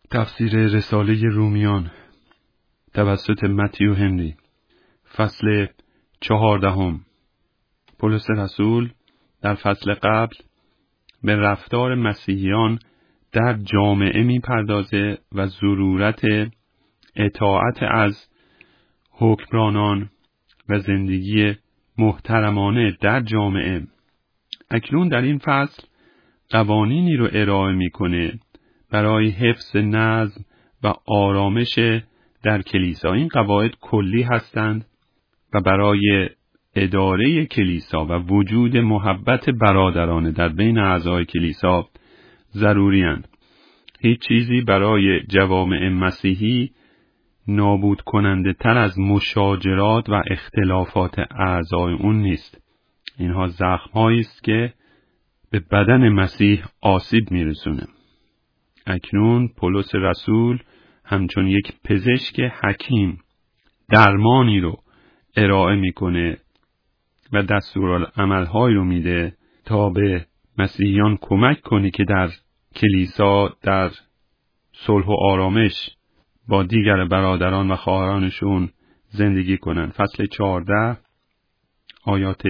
تفسیر رساله رومیان توسط متیو هنری، فصل 14. پولس رسول در فصل قبل به رفتار مسیحیان در جامعه می‌پردازه و ضرورت اطاعت از حکمرانان و زندگی محترمانه در جامعه. اکنون در این فصل قوانینی رو ارائه می‌کنه برای حفظ نظم و آرامش در کلیسا. این قواعد کلی هستند و برای اداره کلیسا و وجود محبت برادرانه در بین اعضای کلیسا ضروری اند. هیچ چیزی برای جوامع مسیحی نابود کننده تر از مشاجرات و اختلافات اعضای اون نیست. اینها زخم‌هایی است که به بدن مسیح آسیب میرسونه. اکنون پولس رسول همچون یک پزشک حکیم درمانی رو ارائه میکنه و دستورالعمل‌هایی رو میده تا به مسیحیان کمک کنه که در کلیسا در صلح و آرامش با دیگر برادران و خواهرانشون زندگی کنن. فصل 14 آیات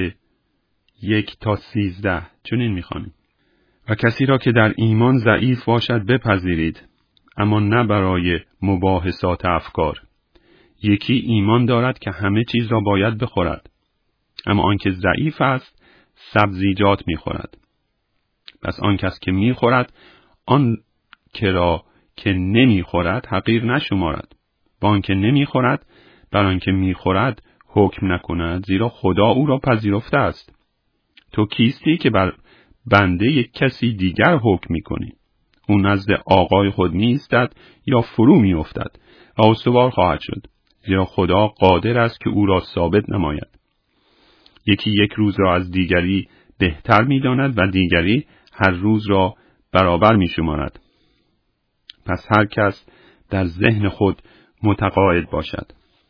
1 تا 13 چنین میخوانیم: و کسی را که در ایمان ضعیف باشد بپذیرید، اما نه برای مباحثات افکار. یکی ایمان دارد که همه چیز را باید بخورد، اما آنکه ضعیف است سبزیجات میخورد. پس آن کس که میخورد آن که را که نمیخورد حقیر نشمارد، و آن که نمیخورد بر آن که میخورد حکم نکند، زیرا خدا او را پذیرفته است. تو کیستی که بر بنده یک کسی دیگر حکم میکنی؟ او نزد آقای خود نیستد یا فرو میافتد و استوار خواهد شد، زیرا خدا قادر است که او را ثابت نماید. یکی یک روز را از دیگری بهتر میداند و دیگری هر روز را برابر میشمارد. پس هر کس در ذهن خود متقاعد باشد.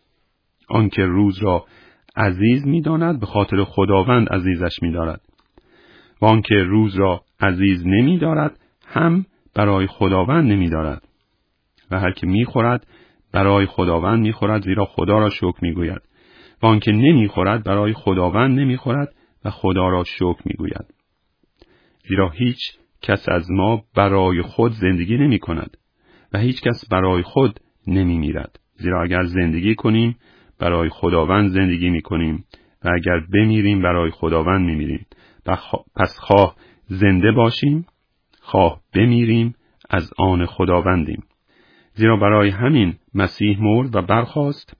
آنکه روز را عزیز میداند به خاطر خداوند عزیزش میدارد، و آنکه روز را عزیز نمی‌دارد هم برای خداوند نمی‌دارد. و هر که می‌خورد برای خداوند می‌خورد، زیرا خدا را شکر می‌گوید، و آنکه نمی‌خورد برای خداوند نمی‌خورد و خدا را شکر می‌گوید. زیرا هیچ کس از ما برای خود زندگی نمی‌کند و هیچ کس برای خود نمی‌میرد. زیرا اگر زندگی کنیم برای خداوند زندگی می‌کنیم و اگر بمیریم برای خداوند می‌میریم. پس خواه زنده باشیم خواه بمیریم از آن خداوندیم. زیرا برای همین مسیح مرد و برخاست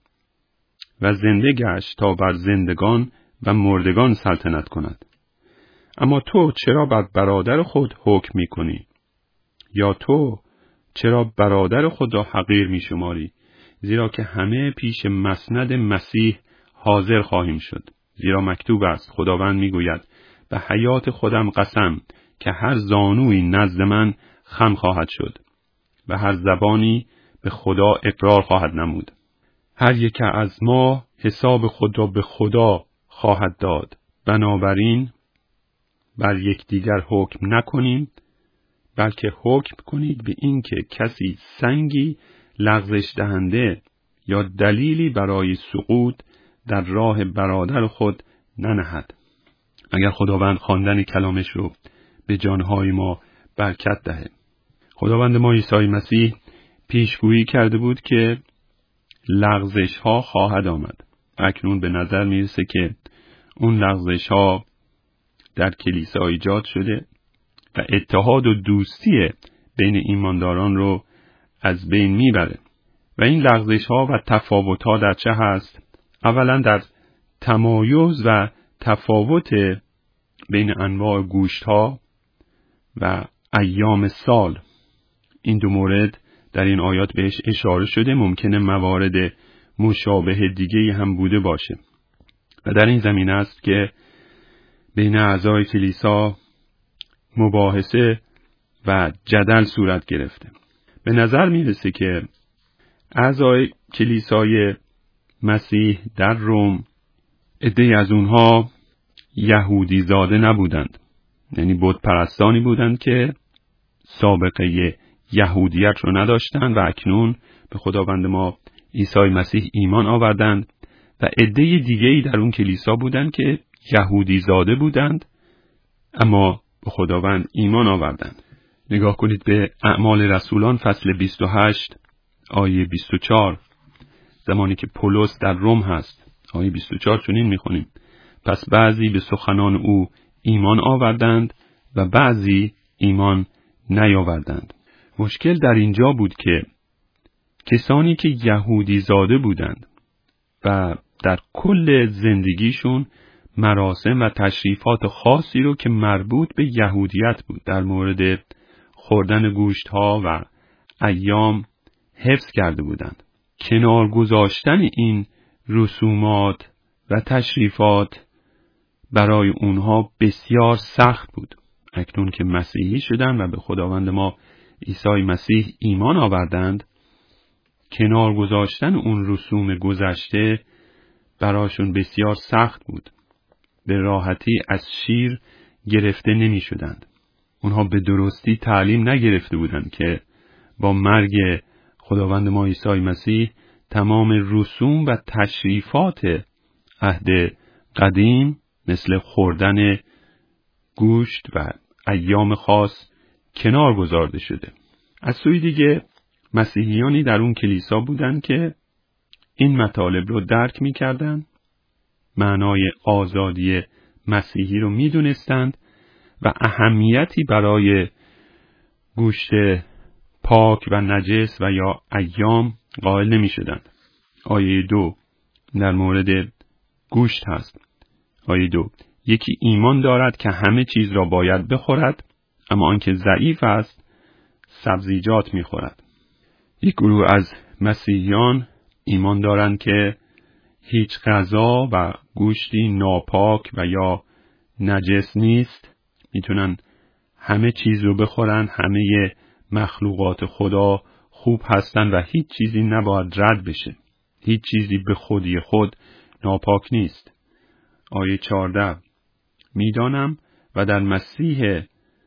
و زنده گشت تا بر زندگان و مردگان سلطنت کند. اما تو چرا بر برادر خود حکم می‌کنی؟ یا تو چرا برادر خود را حقیر می‌شماری؟ زیرا که همه پیش مسند مسیح حاضر خواهیم شد. زیرا مکتوب است: خداوند می‌گوید به حیات خودم قسم که هر زانوی نزد من خم خواهد شد و هر زبانی به خدا اقرار خواهد نمود. هر یک از ما حساب خود را به خدا خواهد داد. بنابراین بر یکدیگر حکم نکنیم، بلکه حکم کنید به این که کسی سنگی لغزش دهنده یا دلیلی برای سقوط در راه برادر خود ننهد. اگر خداوند خواندن کلامش رو به جانهای ما برکت دهه. خداوند ما عیسی مسیح پیشگویی کرده بود که لغزش ها خواهد آمد. اکنون به نظر میرسه که اون لغزش ها در کلیسا ایجاد شده و اتحاد و دوستی بین ایمانداران رو از بین میبره. و این لغزش ها و تفاوت ها در چه هست؟ اولا در تمایز و تفاوت بین انواع گوشت ها و ایام سال. این دو مورد در این آیات بهش اشاره شده. ممکنه موارد مشابه دیگه هم بوده باشه و در این زمینه است که بین اعضای کلیسا مباحثه و جدل صورت گرفته. به نظر میرسه که اعضای کلیسای مسیح در روم عده‌ای از اونها یهودی زاده نبودند، یعنی بت پرستانی بودند که سابقه یهودیت رو نداشتند و اکنون به خداوند ما عیسی مسیح ایمان آوردند و عده دیگه‌ای در اون کلیسا بودند که یهودی زاده بودند اما به خداوند ایمان آوردند. نگاه کنید به اعمال رسولان فصل 28 آیه 24. زمانی که پولس در روم هست، آیه 24 چنین می‌خونیم: پس بعضی به سخنان او ایمان آوردند و بعضی ایمان نیاوردند. مشکل در اینجا بود که کسانی که یهودی زاده بودند و در کل زندگیشون مراسم و تشریفات خاصی رو که مربوط به یهودیت بود در مورد خوردن گوشت‌ها و ایام حفظ کرده بودند. کنار گذاشتن این رسومات و تشریفات برای اونها بسیار سخت بود. اکنون که مسیحی شدند و به خداوند ما عیسی مسیح ایمان آوردند، کنار گذاشتن اون رسوم گذشته براشون بسیار سخت بود. به راحتی از شیر گرفته نمی شدند. اونها به درستی تعلیم نگرفته بودند که با مرگ خداوند ما عیسی مسیح تمام رسوم و تشریفات عهد قدیم مثل خوردن گوشت و ایام خاص کنار گذارده شده. از سوی دیگه مسیحیانی در اون کلیسا بودند که این مطالب رو درک می‌کردند، معنای آزادی مسیحی رو می‌دونستند و اهمیتی برای گوشت پاک و نجس و یا ایام قائل نمی‌شدند. آیه 2 در مورد گوشت هست. آیه 2: یکی ایمان دارد که همه چیز را باید بخورد، اما آنکه ضعیف است سبزیجات می‌خورد. یک گروه از مسیحیان ایمان دارند که هیچ غذا و گوشتی ناپاک و یا نجس نیست، میتونن همه چیز رو بخورن، همه مخلوقات خدا خوب هستن و هیچ چیزی نباید رد بشه، هیچ چیزی به خودی خود ناپاک نیست. آیه 14: میدانم و در مسیح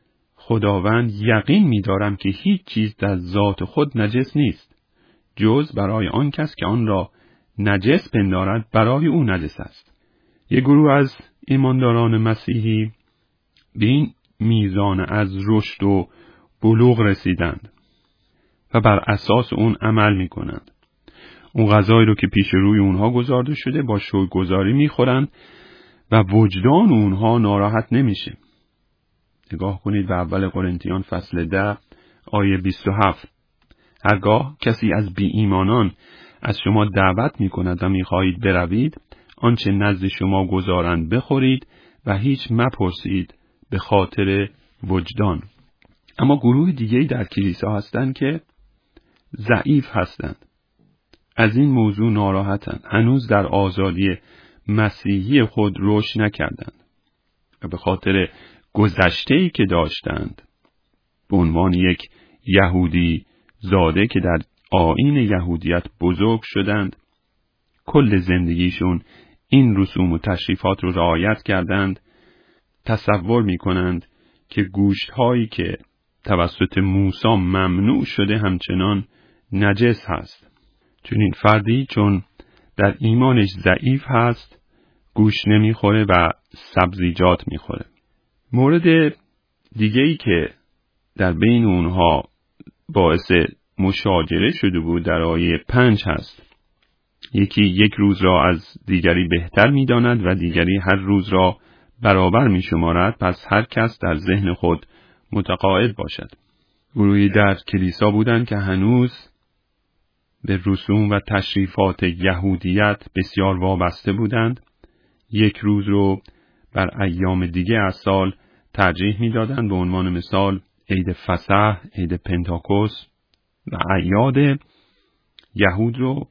خداوند یقین می‌دارم که هیچ چیز در ذات خود نجس نیست، جز برای آن کس که آن را نجس پندارد برای او نجس است. یک گروه از ایمانداران مسیحی به این میزان از رشد و بلوغ رسیدند و بر اساس اون عمل می‌کنند. اون غذایی رو که پیش روی اونها گذارده شده با شکرگزاری می‌خورند و وجدان اونها ناراحت نمیشه. نگاه کنید به اول قرنتیان فصل 10 آیه 27: هرگاه کسی از بی ایمانان از شما دعوت می کند و می خواهید بروید، آنچه نزد شما گذارند بخورید و هیچ مپرسید به خاطر وجدان. اما گروه دیگه‌ای در کلیسا هستند که ضعیف هستند، از این موضوع ناراحتند، هنوز در آزادی مسیحی خود رشد نکردند و به خاطر گذشته‌ای که داشتند به عنوان یک یهودی زاده که در آیین یهودیت بزرگ شدند، کل زندگیشون این رسوم و تشریفات رو رعایت کردند. تصور می‌کنند که گوشت‌هایی که توسط موسی ممنوع شده همچنان نجس هست. چون این فردی چون در ایمانش ضعیف هست گوشت نمیخوره و سبزیجات میخوره. مورد دیگه‌ای که در بین اونها باعث مشاجره شده بود در آیه 5 هست: یکی یک روز را از دیگری بهتر می‌داند و دیگری هر روز را برابر می‌شمارد، پس هر کس در ذهن خود متقاعد باشد. گروهی در کلیسا بودند که هنوز به رسوم و تشریفات یهودیت بسیار وابسته بودند. یک روز رو بر ایام دیگه از سال ترجیح می‌دادند، به عنوان مثال عید فسح، عید پنتاکوست و اعیاد یهود رو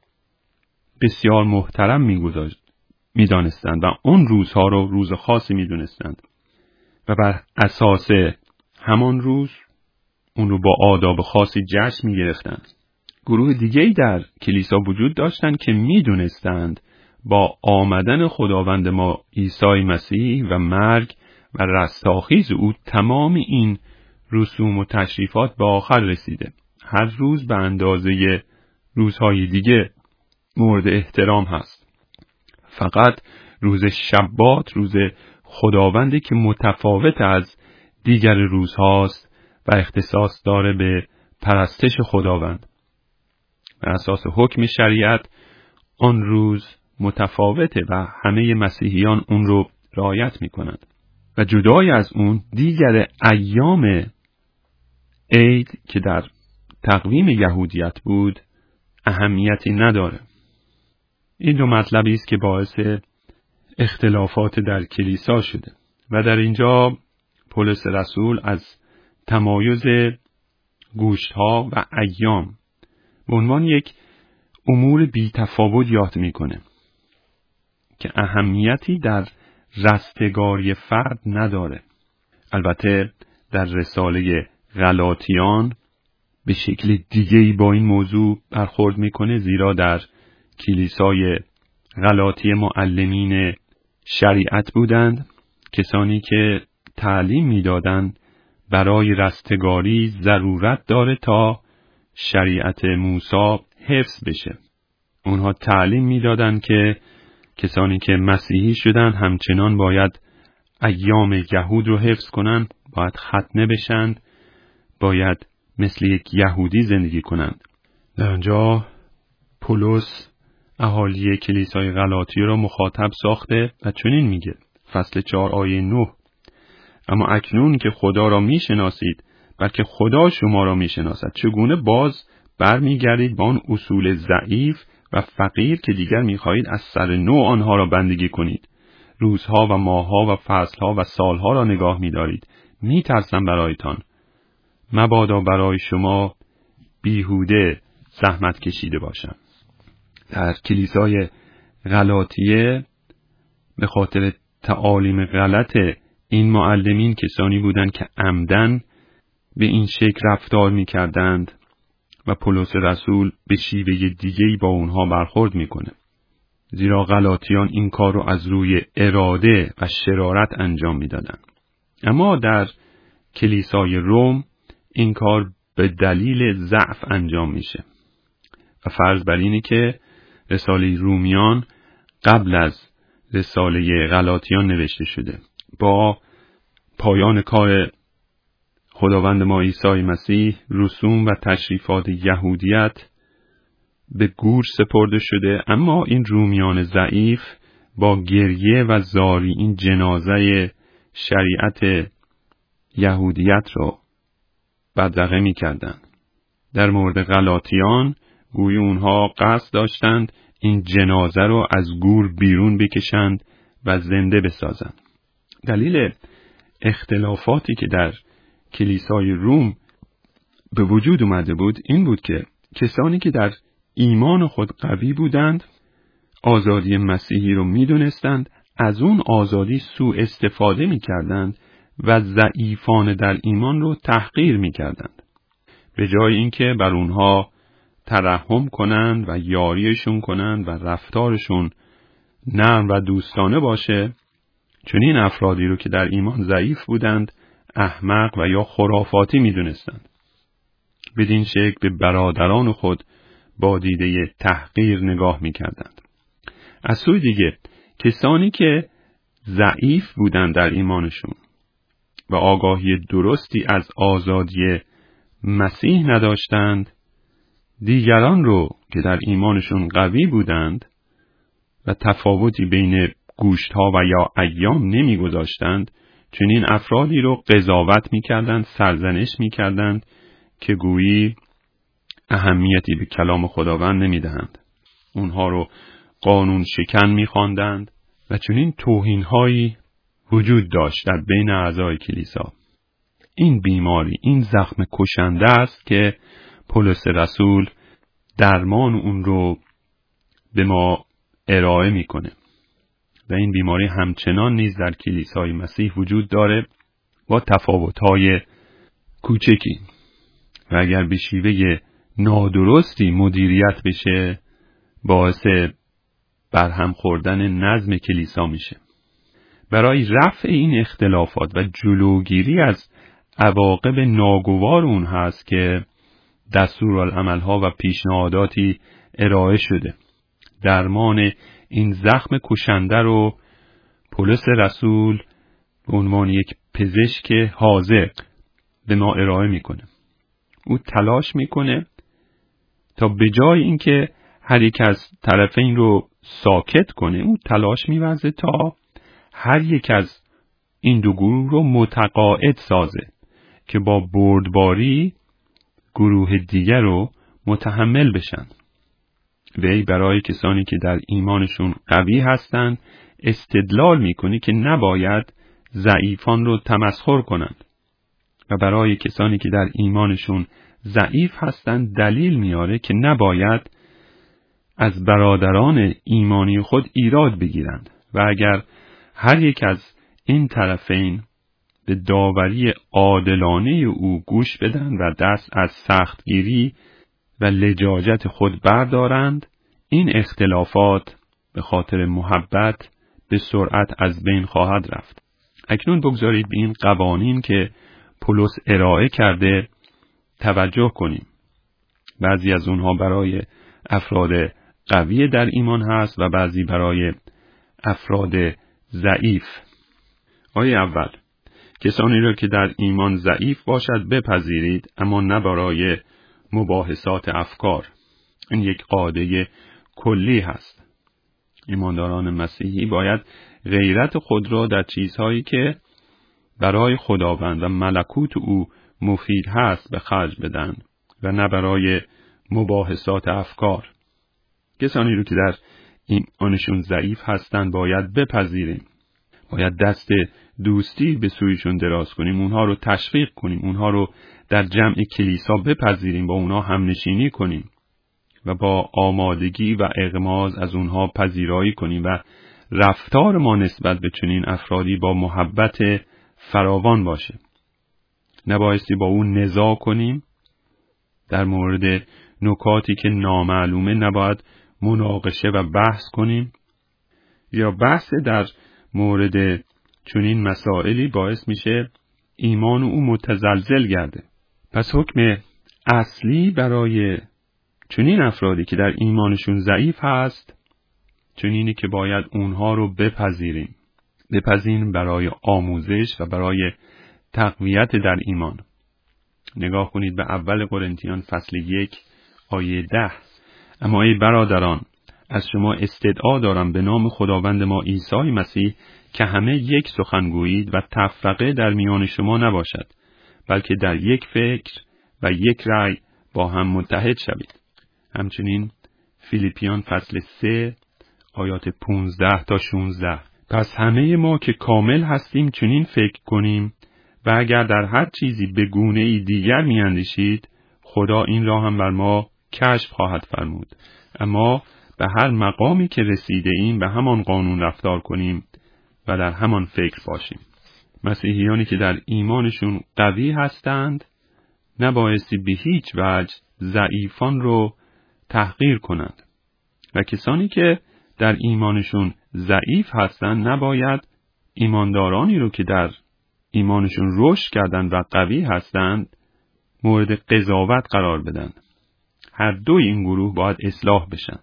بسیار محترم می‌دانستند و اون روزها رو روز خاصی می‌دونستند و بر اساس همان روز اون رو با آداب خاصی جشن می‌گرفتند. گروه دیگه‌ای در کلیسا وجود داشتند که می‌دونستند با آمدن خداوند ما عیسی مسیح و مرگ و رستاخیز او تمام این رسوم و تشریفات به آخر رسیده هر روز به اندازه روزهای دیگه مورد احترام هست. فقط روز شبات روز خداوندی که متفاوت از دیگر روزهاست و اختصاص داره به پرستش خداوند. بر اساس حکم شریعت آن روز متفاوته و همه مسیحیان اون رو رعایت میکنند و جدای از اون دیگر ایام عید که در تقویم یهودیت بود اهمیتی نداره. این دو مطلبی است که باعث اختلافات در کلیسا شده و در اینجا پولس رسول از تمایز گوشت‌ها و ایام به عنوان یک امور بی تفاوت یاد میکنه که اهمیتی در رستگاری فرد نداره. البته در رساله غلاطیان به شکل دیگه‌ای با این موضوع برخورد میکنه، زیرا در کلیسای غلاطی معلمین شریعت بودند، کسانی که تعلیم میدادند برای رستگاری ضرورت داره تا شریعت موسی حفظ بشه. اونها تعلیم میدادند که کسانی که مسیحی شدن همچنان باید ایام یهود رو حفظ کنن، باید ختنه بشن، باید مثل یک یهودی زندگی کنند. در آنجا پولس اهالی کلیسای غلاطی را مخاطب ساخته و چنین میگه، فصل 4 آیه 9: اما اکنون که خدا را میشناسید بلکه خدا شما را میشناسد، چگونه باز برمیگردید با آن اصول ضعیف و فقیر که دیگر میخواهید از سر نو آنها را بندگی کنید. روزها و ماهها و فصلها و سالها را نگاه میدارید. میترسم برایتان، مبادا برای شما بیهوده زحمت کشیده باشم. در کلیسای غلاطیه به خاطر تعالیم غلط این معلمین کسانی بودند که عمدن به این شکل رفتار می‌کردند و پولس رسول به شیوه دیگه‌ای با اونها برخورد می‌کنه. زیرا غلاطیان این کار رو از روی اراده و شرارت انجام می‌دادند. اما در کلیسای روم این کار به دلیل ضعف انجام میشه و فرض بر اینه که رساله رومیان قبل از رساله غلاطیان نوشته شده. با پایان کار خداوند ما عیسی مسیح رسوم و تشریفات یهودیت به گور سپرده شده، اما این رومیان ضعیف با گریه و زاری این جنازه شریعت یهودیت رو بدرقه می کردن. در مورد غلاطیان گویا اونها قصد داشتند این جنازه رو از گور بیرون بکشند و زنده بسازند. دلیل اختلافاتی که در کلیسای روم به وجود اومده بود این بود که کسانی که در ایمان خود قوی بودند آزادی مسیحی رو میدونستند، از اون آزادی سوء استفاده میکردند و ضعیفان در ایمان رو تحقیر میکردند. به جای اینکه بر اونها ترحم کنند و یاریشون کنند و رفتارشون نرم و دوستانه باشه، چون این افرادی رو که در ایمان ضعیف بودند احمق و یا خرافاتی میدونستند. بدین شکل به برادران خود با دیده تحقیر نگاه میکردند. از سوی دیگه کسانی که ضعیف بودند در ایمانشون و آگاهی درستی از آزادی مسیح نداشتند، دیگران رو که در ایمانشون قوی بودند و تفاوتی بین گوشتها و یا ایام نمیگذاشتند، چنین افرادی رو قضاوت میکردند، سرزنش میکردند که گویی اهمیتی به کلام خداوند نمیدهند. اونها رو قانون شکن میخواندند و چنین توهین‌هایی وجود داشت در بین اعضای کلیسا. این بیماری، این زخم کشنده است که پولس رسول درمان اون رو به ما ارائه میکنه و این بیماری همچنان نیز در کلیسای مسیح وجود داره با تفاوت‌های کوچکی و اگر به شیوه نادرستی مدیریت بشه باعث برهم خوردن نظم کلیسا میشه. برای رفع این اختلافات و جلوگیری از عواقب ناگوار اون هست که دستورالعمل‌ها و پیشنهاداتی ارائه شده. درمان این زخم کشنده رو پولس رسول به عنوان یک پزشک حاذق به ما ارائه میکنه. او تلاش میکنه تا به جای اینکه هر یک از طرفین رو ساکت کنه، او تلاش می‌ورزه تا هر یک از این دو گروه رو متقاعد سازه که با بردباری گروه دیگر رو متحمل بشن. وی برای کسانی که در ایمانشون قوی هستند استدلال میکنه که نباید ضعیفان رو تمسخر کنند و برای کسانی که در ایمانشون ضعیف هستند دلیل میاره که نباید از برادران ایمانی خود ایراد بگیرند و اگر هر یک از این طرفین به داوری عادلانه او گوش بدن و دست از سختگیری و لجاجت خود بردارند، این اختلافات به خاطر محبت به سرعت از بین خواهد رفت. اکنون بگذارید به این قوانین که پولس ارائه کرده توجه کنیم. بعضی از اونها برای افراد قوی در ایمان هست و بعضی برای افراد ضعیف. آیه اول: کسانی را که در ایمان ضعیف باشد بپذیرید، اما نه برای مباحثات افکار. این یک قاعده کلی هست. ایمانداران مسیحی باید غیرت خود را در چیزهایی که برای خداوند و ملکوت او مفید هست به خرج بدن و نه برای مباحثات افکار. کسانی رو که در ایمانشون ضعیف هستند باید بپذیریم. باید دست دوستی به سویشون دراز کنیم، اونها رو تشویق کنیم، اونها رو در جمع کلیسا بپذیریم، با اونها همنشینی کنیم و با آمادگی و اغماض از اونها پذیرایی کنیم و رفتار ما نسبت به چنین افرادی با محبت فراوان باشه. نبایستی با اون نزاع کنیم. در مورد نکاتی که نامعلومه نباید مناقشه و بحث کنیم، یا بحث در مورد چنین مسائلی باعث میشه ایمان او متزلزل گرده. پس حکم اصلی برای چنین افرادی که در ایمانشون ضعیف هست چنینی که باید اونها رو بپذیریم برای آموزش و برای تقویت در ایمان. نگاه کنید به اول قرنتیان فصل 1 آیه 10: اما ای برادران، از شما استدعا دارم به نام خداوند ما عیسی مسیح که همه یک سخن گویید و تفرقه در میان شما نباشد، بلکه در یک فکر و یک رأی با هم متحد شوید. همچنین فیلیپیان فصل 3 آیات 15 تا 16: پس همه ما که کامل هستیم چنین فکر کنیم و اگر در هر چیزی به گونه‌ای دیگر می‌اندیشید خدا این را هم بر ما کشف خواهد فرمود. اما به هر مقامی که رسیده ایم به همان قانون رفتار کنیم و در همان فکر باشیم. مسیحیانی که در ایمانشون قوی هستند نبایستی به هیچ وجه ضعیفان رو تحقیر کنند و کسانی که در ایمانشون ضعیف هستند نباید ایماندارانی رو که در ایمانشون رشد کردند و قوی هستند مورد قضاوت قرار بدن. هر دوی این گروه باید اصلاح بشن.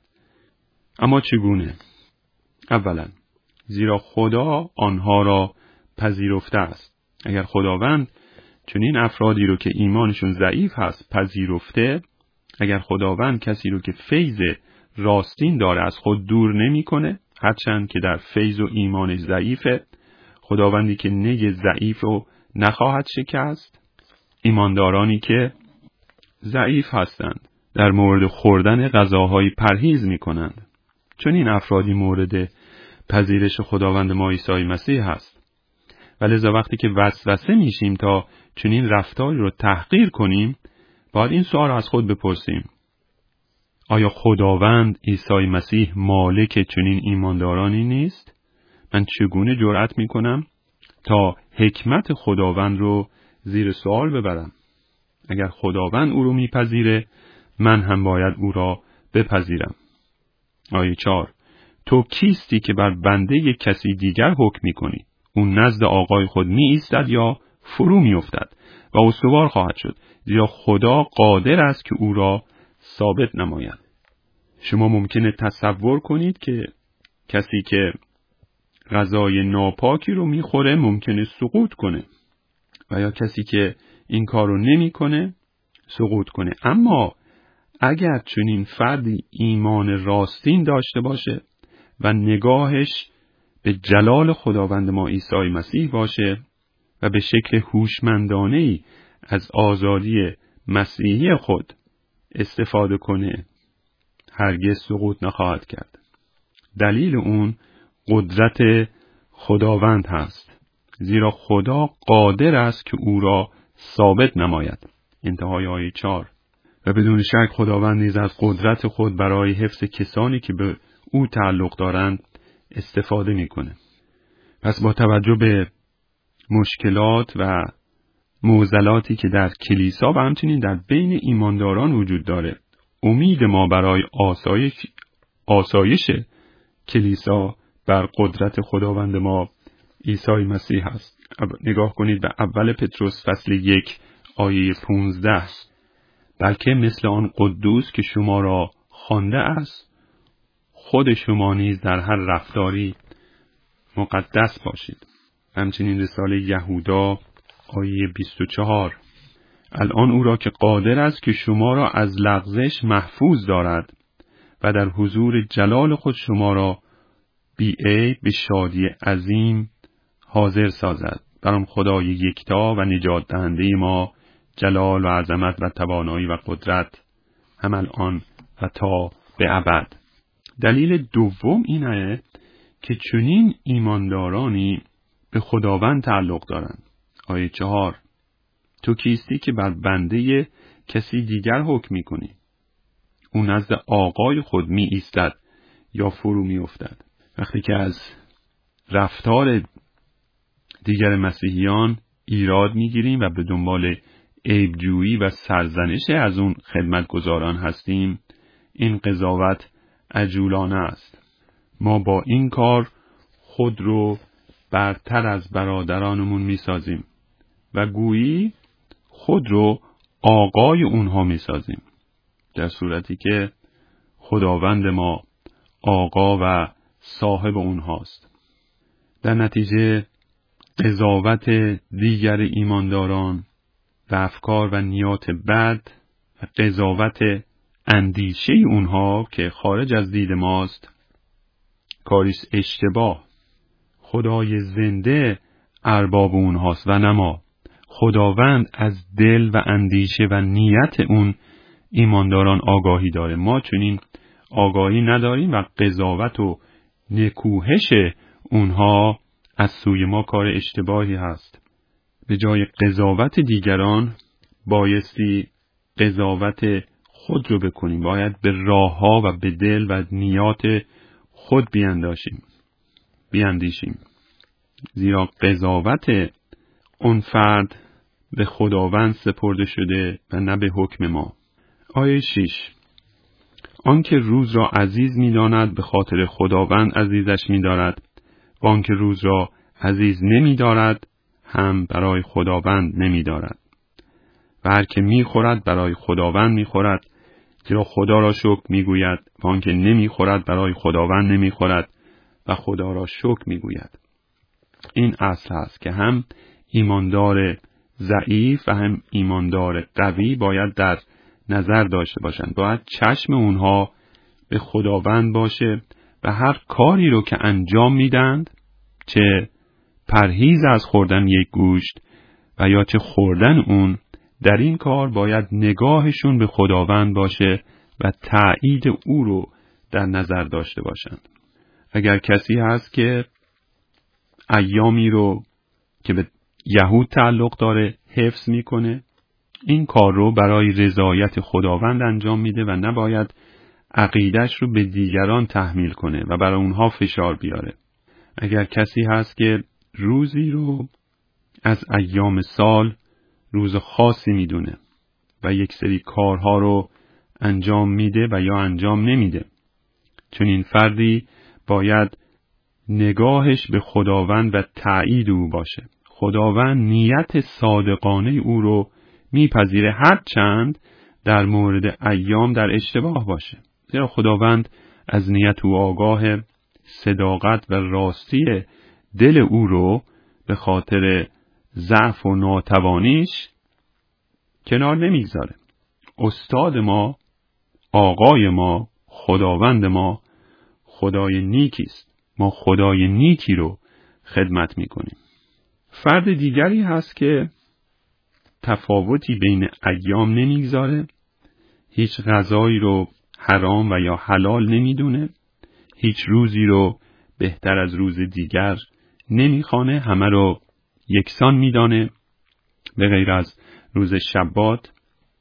اما چگونه؟ اولا، زیرا خدا آنها را پذیرفته است. اگر خداوند چنین افرادی رو که ایمانشون ضعیف هست پذیرفته، اگر خداوند کسی رو که فیض راستین داره از خود دور نمی‌کنه، هرچند که در فیض و ایمان ضعیفه، خداوندی که نی ضعیف رو نخواهد شکست. ایماندارانی که ضعیف هستند در مورد خوردن غذاهای پرهیز می‌کنند، چون این افرادی مورد پذیرش خداوند ما عیسی مسیح هست. ولذا وقتی که وسوسه میشیم تا چنین رفتاری رو تحقیر کنیم، باید این سوال از خود بپرسیم: آیا خداوند عیسی مسیح مالک چنین ایماندارانی نیست؟ من چگونه جرأت میکنم تا حکمت خداوند رو زیر سوال ببرم؟ اگر خداوند او رو میپذیره، من هم باید او را بپذیرم. آیه 4: تو کیستی که بر بنده یک کسی دیگر حکم میکنی؟ اون نزد آقای خود می ایستد یا فرو می افتد و استوار خواهد شد، زیرا خدا قادر است که او را ثابت نماید. شما ممکنه تصور کنید که کسی که غذای ناپاکی رو میخوره ممکنه سقوط کنه و یا کسی که این کار رو نمیکنه سقوط کنه. اما اگر چنین فردی ایمان راستین داشته باشه و نگاهش به جلال خداوند ما عیسی مسیح باشه و به شکل هوشمندانه‌ای از آزادی مسیحی خود استفاده کنه، هرگز سقوط نخواهد کرد. دلیل اون قدرت خداوند هست، زیرا خدا قادر است که او را ثابت نماید. انتهای آیه 4. و بدون شک خداوند نیز از قدرت خود برای حفظ کسانی که به او تعلق دارند استفاده میکنه. پس با توجه به مشکلات و معضلاتی که در کلیسا و همچنین در بین ایمانداران وجود داره، امید ما برای آسایش کلیسا بر قدرت خداوند ما عیسی مسیح است. نگاه کنید به اول پتروس فصل 1 آیه 15. بلکه مثل آن قدوس که شما را خوانده است، خود شما نیز در هر رفتاری مقدس باشید. همچنین رساله یهودا آیه 24. الان او را که قادر است که شما را از لغزش محفوظ دارد و در حضور جلال خود شما را بی عیب به شادی عظیم حاضر سازد. برام خدای یکتا و نجات دهنده ما جلال و عظمت و توانایی و قدرت هم الان و تا به ابد. دلیل دوم اینه که چنین ایماندارانی به خداوند تعلق دارند. آیه 4. تو کیستی که بر بنده کسی دیگر حکم می‌کنی؟ او نزد آقای خود می ایستد یا فرو می افتد. وقتی که از رفتار دیگر مسیحیان ایراد میگیریم و به دنبال عیبجویی و سرزنش از اون خدمتگزاران هستیم، این قضاوت عجولانه است. ما با این کار خود رو برتر از برادرانمون میسازیم و گویی خود رو آقای اونها میسازیم، در صورتی که خداوند ما آقا و صاحب اونهاست. در نتیجه قضاوت دیگر ایمانداران و افکار و نیات بد و قضاوت اندیشه اونها که خارج از دید ماست کاریست اشتباه. خدای زنده ارباب اونهاست و نه ما. خداوند از دل و اندیشه و نیت اون ایمانداران آگاهی داره. ما چنین آگاهی نداریم و قضاوت و نکوهش اونها از سوی ما کار اشتباهی هست. به جای قضاوت دیگران بایستی قضاوت خود رو بکنیم. باید به راهها و به دل و نیات خود بیاندیشیم. زیرا قضاوت اون فرد به خداوند سپرده شده و نه به حکم ما. آیه 6. آنکه روز را عزیز می‌داند به خاطر خداوند عزیزش می‌دارد و آنکه روز را عزیز نمی‌دارد هم برای خداوند نمی‌دارد. و هر که می‌خورد برای خداوند می‌خورد، زیرا خدا را شکر می‌گوید، و آنکه نمی‌خورد برای خداوند نمی‌خورد و خدا را شکر می‌گوید. این اصل است که هم ایماندار ضعیف و هم ایماندار قوی باید در نظر داشته باشند. باید چشم اونها به خداوند باشه و هر کاری رو که انجام میدند، چه پرهیز از خوردن یک گوشت و یا چه خوردن اون، در این کار باید نگاهشون به خداوند باشه و تایید او رو در نظر داشته باشند. اگر کسی هست که ایامی رو که به یهود تعلق داره حفظ میکنه، این کار رو برای رضایت خداوند انجام میده و نباید عقیدش رو به دیگران تحمیل کنه و برای اونها فشار بیاره. اگر کسی هست که روزی رو از ایام سال روز خاصی میدونه و یک سری کارها رو انجام میده و یا انجام نمیده، چون این فردی باید نگاهش به خداوند و تایید او باشه. خداوند نیت صادقانه او رو میپذیره، هرچند در مورد ایام در اشتباه باشه. زیرا خداوند از نیت او آگاه، صداقت و راستی دل او رو به خاطر ضعف و ناتوانیش کنار نمیگذاره. استاد ما، آقای ما، خداوند ما خدای نیکی است. ما خدای نیکی رو خدمت میکنیم. فرد دیگری هست که تفاوتی بین ایام نمیگذاره، هیچ غذایی رو حرام و یا حلال نمیدونه، هیچ روزی رو بهتر از روز دیگر نمیخوانه، همه رو یکسان میدانه به غیر از روز شبات.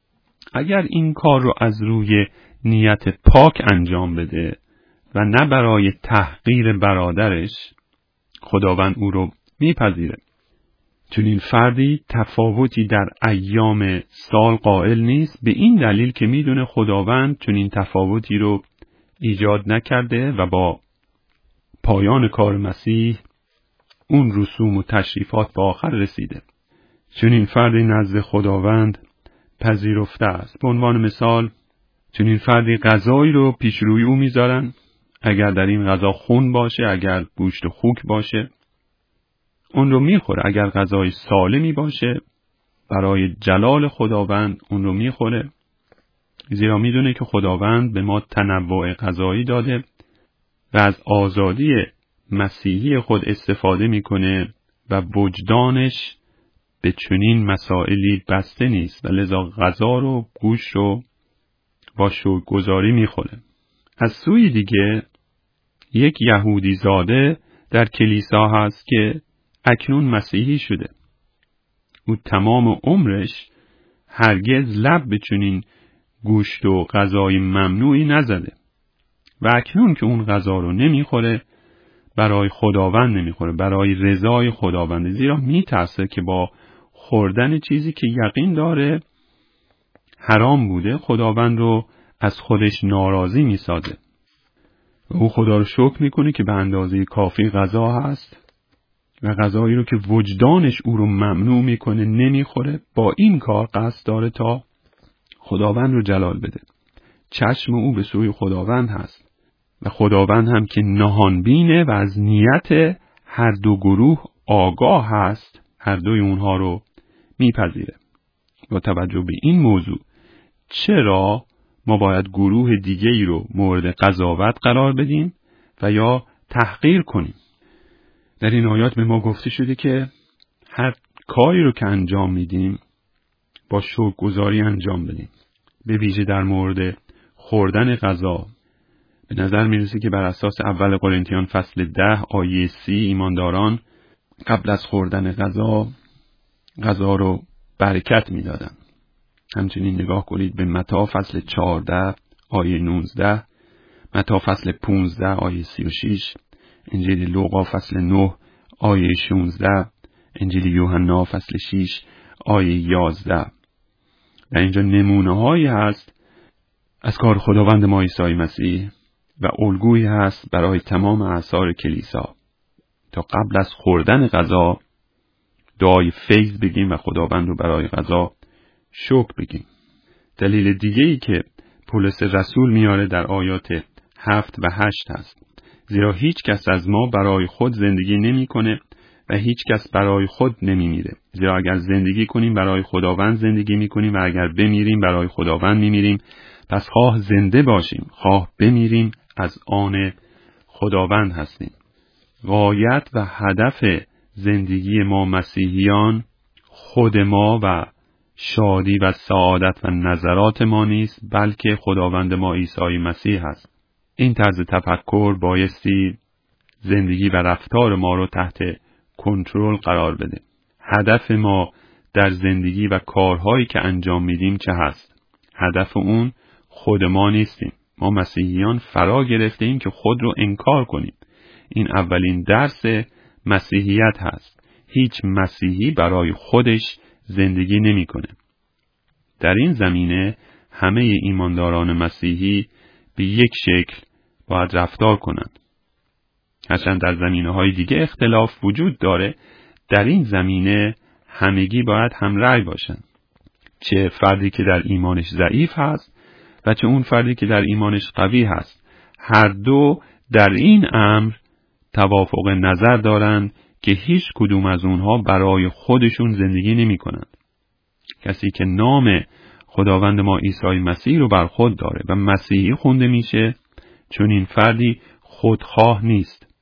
اگر این کار رو از روی نیت پاک انجام بده و نه برای تحقیر برادرش، خداوند او رو میپذیره. چون این فردی تفاوتی در ایام سال قائل نیست، به این دلیل که میدونه خداوند چون این تفاوتی رو ایجاد نکرده و با پایان کار مسیح اون رسوم و تشریفات به آخر رسیده. چون این فردی نزد خداوند پذیرفته است. به عنوان مثال، چون این فردی غذایی رو پیش روی او میذارن، اگر در این غذا خون باشه، اگر گوشت و خوک باشه، اون رو میخوره. اگر غذای سالمی باشه، برای جلال خداوند اون رو میخوره، زیرا میدونه که خداوند به ما تنوع غذایی داده و از آزادی مسیحی خود استفاده میکنه و وجدانش به چنین مسائلی بسته نیست و لذا غذا رو، گوشت رو با شکرگزاری میخوره. از سوی دیگه یک یهودی زاده در کلیسا هست که اکنون مسیحی شده. او تمام عمرش هرگز لب به چنین گوشت و غذای ممنوعی نزده و اکنون که اون غذا رو نمیخوره، برای خداوند نمیخوره، برای رضای خداوند، زیرا میترسه که با خوردن چیزی که یقین داره حرام بوده خداوند رو از خودش ناراضی میسازه و او خدا رو شکر میکنه که به اندازه کافی غذا هست و غذایی رو که وجدانش او رو ممنوع میکنه نمیخوره. با این کار قصد داره تا خداوند رو جلال بده. چشم او به سوی خداوند هست و خداوند هم که نهان بینه و از نیت هر دو گروه آگاه هست، هر دوی اونها رو میپذیره. با توجه به این موضوع چرا ما باید گروه دیگه‌ای رو مورد قضاوت قرار بدیم و یا تحقیر کنیم؟ در این آیات به ما گفته شده که هر کاری رو که انجام میدیم با شکرگزاری انجام بدیم. به ویژه در مورد خوردن غذا به نظر میرسه که بر اساس اول قرنتیان فصل 10 آیه 30 ایمانداران قبل از خوردن غذا رو برکت میدادن. همچنین نگاه کنید به متی فصل 14 آیه 19، متی فصل 15 آیه 36، انجیل لوقا فصل 9 آیه 16، انجیل یوحنا فصل 6 آیه 11. و اینجا نمونه هایی هست از کار خداوند ما عیسی مسیح و الگویی هست برای تمام اعصار کلیسا تا قبل از خوردن غذا دعای فیض بگیم و خداوند رو برای غذا شکر بگیم. دلیل دیگه‌ای که پولس رسول میاره در آیات 7 و 8 هست. زیرا هیچ کس از ما برای خود زندگی نمی کنه و هیچ کس برای خود نمی میره. زیرا اگر زندگی کنیم برای خداوند زندگی می کنیم و اگر بمیریم برای خداوند می میریم. پس خواه زنده باشیم خواه بمیریم از آن خداوند هستیم. غایت و هدف زندگی ما مسیحیان خود ما و شادی و سعادت و نظرات ما نیست، بلکه خداوند ما عیسی مسیح هست. این طرز تفکر بایستی زندگی و رفتار ما رو تحت کنترل قرار بده. هدف ما در زندگی و کارهایی که انجام میدیم چه هست؟ هدف اون خود ما نیستیم. ما مسیحیان فرا گرفتیم که خود رو انکار کنیم. این اولین درس مسیحیت هست. هیچ مسیحی برای خودش زندگی نمیکنه. در این زمینه همه ایمانداران مسیحی به یک شکل باید رفتار کنند. هرچند در زمینه‌های دیگه اختلاف وجود داره، در این زمینه همگی باید همرأی باشن، چه فردی که در ایمانش ضعیف هست و چه اون فردی که در ایمانش قوی هست. هر دو در این امر توافق نظر دارند که هیچ کدوم از اونها برای خودشون زندگی نمی کنند. کسی که نام خداوند ما عیسی مسیح رو بر خود داره و مسیحی خونده میشه، چون این فردی خودخواه نیست.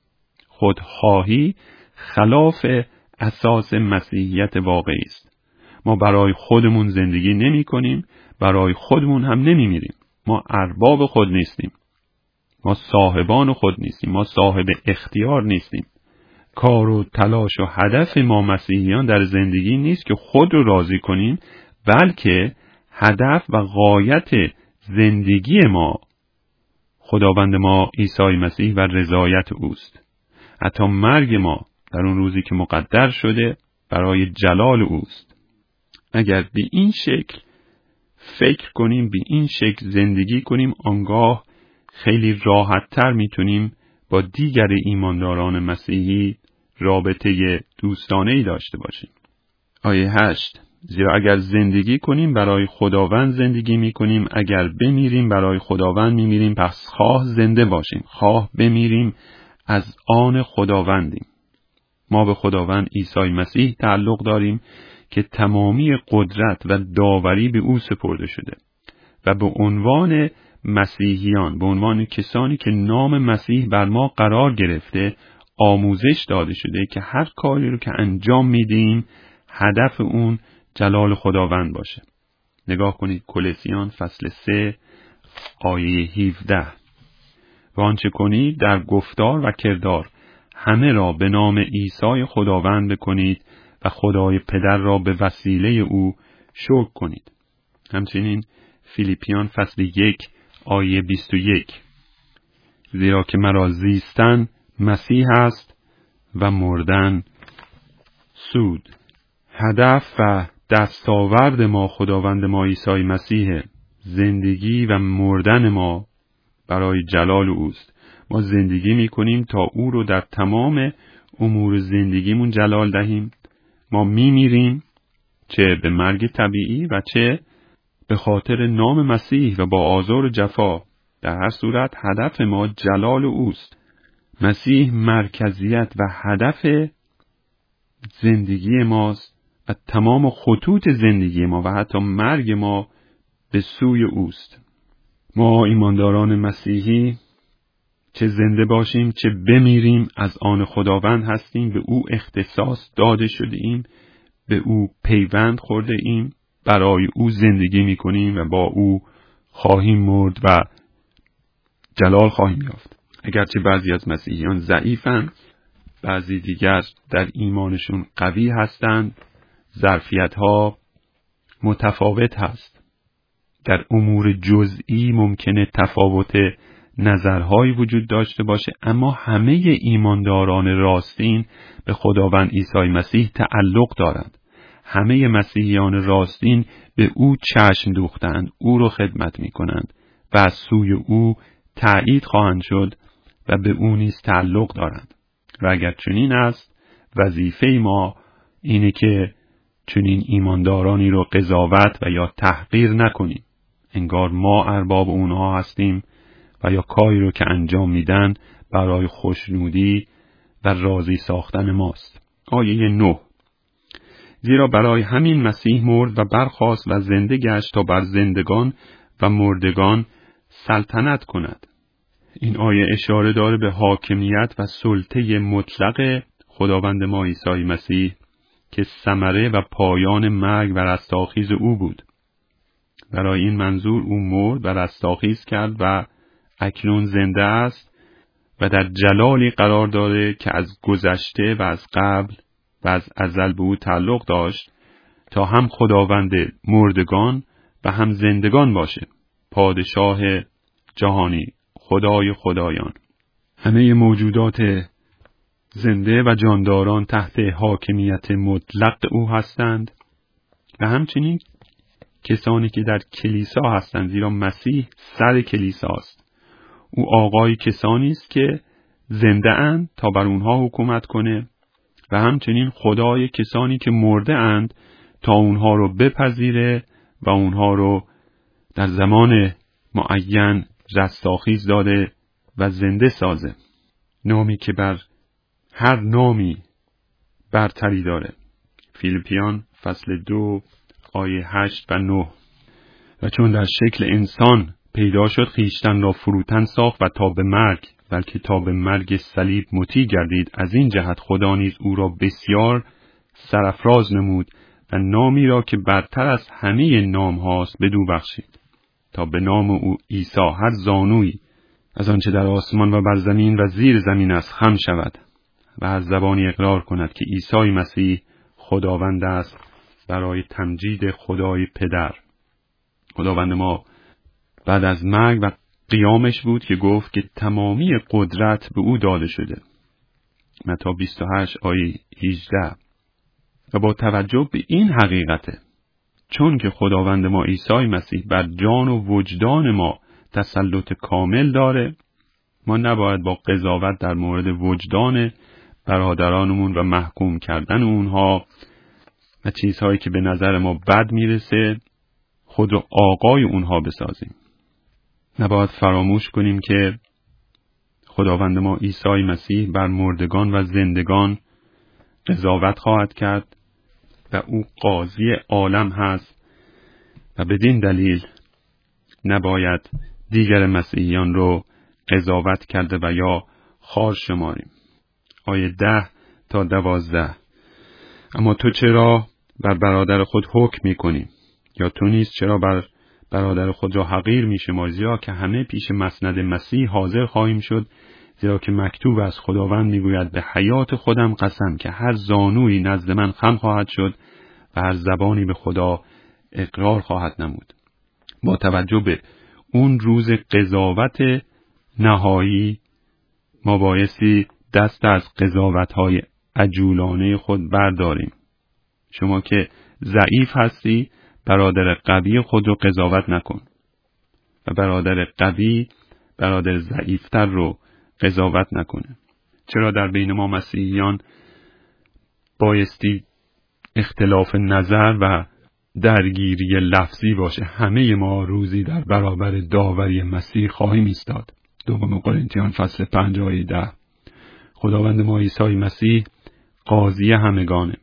خودخواهی خلاف اساس مسیحیت واقعی است. ما برای خودمون زندگی نمی کنیم، برای خودمون هم نمی میریم. ما ارباب خود نیستیم. ما صاحبان خود نیستیم. ما صاحب اختیار نیستیم. کار و تلاش و هدف ما مسیحیان در زندگی نیست که خود رو راضی کنیم، بلکه هدف و غایت زندگی ما خداوند ما عیسی مسیح و رضایت اوست. حتی مرگ ما در اون روزی که مقدر شده برای جلال اوست. اگر به این شکل فکر کنیم، به این شکل زندگی کنیم، آنگاه خیلی راحت‌تر میتونیم با دیگر ایمانداران مسیحی رابطه دوستانه‌ای داشته باشیم. آیه 8: زیرا اگر زندگی کنیم برای خداوند زندگی میکنیم، اگر بمیریم برای خداوند میمیریم. پس خواه زنده باشیم، خواه بمیریم، از آن خداوندیم. ما به خداوند عیسی مسیح تعلق داریم که تمامی قدرت و داوری به او سپرده شده و به عنوان مسیحیان، به عنوان کسانی که نام مسیح بر ما قرار گرفته، آموزش داده شده که هر کاری رو که انجام میدیم هدف اون جلال خداوند باشه. نگاه کنید کولوسیان فصل 3 آیه 17: و آنچه کنید در گفتار و کردار همه را به نام عیسی خداوند بکنید و خدای پدر را به وسیله او شکر کنید. همچنین فیلیپیان فصل 1 آیه 21: زیرا که مرا زیستن مسیح است و مردن سود. هدف و دستاورد ما خداوند ما عیسی مسیح، زندگی و مردن ما برای جلال اوست. ما زندگی میکنیم تا او رو در تمام امور زندگیمون جلال دهیم. ما میمیریم، چه به مرگ طبیعی و چه به خاطر نام مسیح و با آزار و جفا. در هر صورت هدف ما جلال اوست. مسیح مرکزیت و هدف زندگی ماست و تمام خطوط زندگی ما و حتی مرگ ما به سوی اوست. ما ایمانداران مسیحی چه زنده باشیم چه بمیریم از آن خداوند هستیم. به او اختصاص داده شده ایم، به او پیوند خورده ایم، برای او زندگی میکنیم و با او خواهیم مرد و جلال خواهیم یافت. اگرچه بعضی از مسیحیان ضعیفند، بعضی دیگر در ایمانشون قوی هستند، ظرفیت‌ها متفاوت هست. در امور جزئی ممکنه تفاوت نظرهایی وجود داشته باشه، اما همه ایمانداران راستین به خداوند عیسی مسیح تعلق دارند. همه مسیحیان راستین به او چشم دوختند، او رو خدمت می کنند و از سوی او تایید خواهند شد و به او نیز تعلق دارند. و اگر چنین است، وظیفه ما اینه که چنین ایماندارانی رو قضاوت و یا تحقیر نکنیم، انگار ما ارباب اونها هستیم و یا کاری رو که انجام میدن برای خوشنودی و راضی ساختن ماست. آیه 9: زیرا برای همین مسیح مرد و برخاست و زنده گشت تا بر زندگان و مردگان سلطنت کند. این آیه اشاره داره به حاکمیت و سلطه مطلق خداوند ما عیسی مسیح که ثمره و پایان مرگ و رستاخیز او بود. برای این منظور او مرد و رستاخیز کرد و اکنون زنده است و در جلالی قرار داره که از گذشته و از قبل و از ازل به او تعلق داشت، تا هم خداوند مردگان و هم زندگان باشه، پادشاه جهانی، خدای خدایان. همه موجودات زنده و جانداران تحت حاکمیت مطلق او هستند و همچنین کسانی که در کلیسا هستند، زیرا مسیح سر کلیسا است. او آقای کسانی است که زنده اند تا بر اونها حکومت کنه و همچنین خدای کسانی که مرده اند تا اونها رو بپذیره و اونها رو در زمان معین رستاخیز داده و زنده سازه. نامی که بر هر نامی برتری داره. فیلیپیان فصل 2 آیه 8 و 9. و چون در شکل انسان پیدا شد خویشتن را فروتن ساخت و تا به مرگ، بلکه تا به مرگ صلیب مطیع گردید. از این جهت خدا نیز او را بسیار سرافراز نمود و نامی را که برتر از همه نام هاست بدو بخشید، تا به نام او عیسی هر زانویی از آنچه در آسمان و بر زمین و زیر زمین است خم شود و هر زبانی اقرار کند که عیسی مسیح خداوند است، برای تمجید خدای پدر. خداوند ما بعد از مرگ و قیامش بود که گفت که تمامی قدرت به او داده شده. متی 28 آیه 18. و با توجه به این حقیقته، چون که خداوند ما عیسی مسیح بر جان و وجدان ما تسلط کامل داره، ما نباید با قضاوت در مورد وجدان برادرانمون و محکوم کردن اونها و چیزهایی که به نظر ما بد میرسه خود رو آقای اونها بسازیم. نباید فراموش کنیم که خداوند ما عیسی مسیح بر مردگان و زندگان قضاوت خواهد کرد و او قاضی عالم هست و بدین دلیل نباید دیگر مسیحیان رو قضاوت کرده و یا خوار شماریم. آیه 10 تا 12. اما تو چرا بر برادر خود حکم می‌کنی؟ یا تو نیز چرا بر برادر خود را حقیر می‌شماری؟ زیرا که همه پیش مسند مسیح حاضر خواهیم شد، زیرا که مکتوب است خداوند میگوید به حیات خودم قسم که هر زانویی نزد من خم خواهد شد و هر زبانی به خدا اقرار خواهد نمود. با توجه به اون روز قضاوت نهایی ما بایستی دست از قضاوت‌های عجولانه خود برداریم. شما که ضعیف هستی برادر قوی خود رو قضاوت نکن و برادر قوی برادر ضعیفتر رو قضاوت نکنه. چرا در بین ما مسیحیان بایستی اختلاف نظر و درگیری لفظی باشه؟ همه ما روزی در برابر داوری مسیح خواهیم ایستاد. دوم قرنتیان فصل 5 آیه 10. خداوند ما عیسی مسیح قاضی همگانه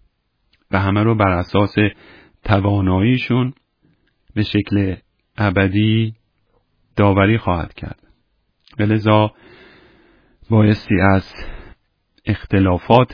و همه رو بر اساس تواناییشون به شکل ابدی داوری خواهد کرد. لذا بایستی از اختلافات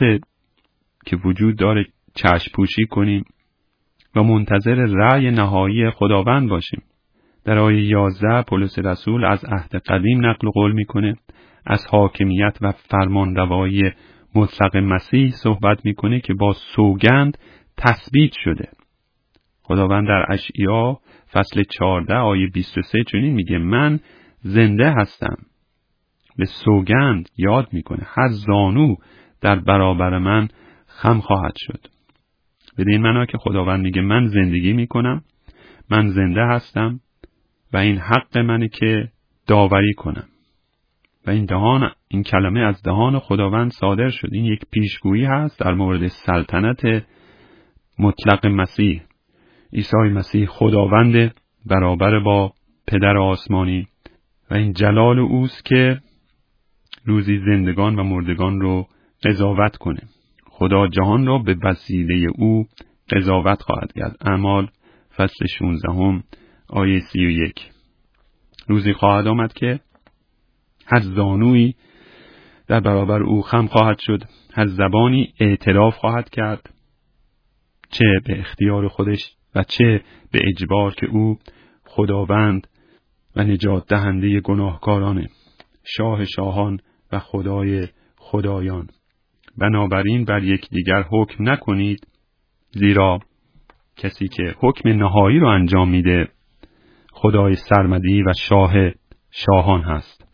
که وجود داره چشم پوشی کنیم و منتظر رأی نهایی خداوند باشیم. در آیه 11 پولس رسول از عهد قدیم نقل قول میکنه، از حاکمیت و فرمانروایی مطلق مسیح صحبت میکنه که با سوگند تثبیت شده. خداوند در اشعیا فصل 14 آیه 23 چنین میگه من زنده هستم. به سوگند یاد میکنه هر زانو در برابر من خم خواهد شد. بدین معنا که خداوند میگه من زندگی میکنم، من زنده هستم و این حق منه که داوری کنم. و این کلمه از دهان خداوند صادر شد. این یک پیشگویی هست در مورد سلطنت مطلق مسیح. عیسی مسیح خداوند برابر با پدر آسمانی و این جلال اوست که روزی زندگان و مردگان رو قضاوت کنه. خدا جهان را به وسیله او قضاوت خواهد کرد. اعمال فصل 16 آیه 31. روزی خواهد آمد که هر زانویی در برابر او خم خواهد شد، هر زبانی اعتراف خواهد کرد، چه به اختیار خودش و چه به اجبار، که او خداوند و نجات دهنده گناهکارانه، شاه شاهان و خدای خدایان. بنابراین بر یکدیگر حکم نکنید، زیرا کسی که حکم نهایی رو انجام میده خدای سرمدی و شاه شاهان هست.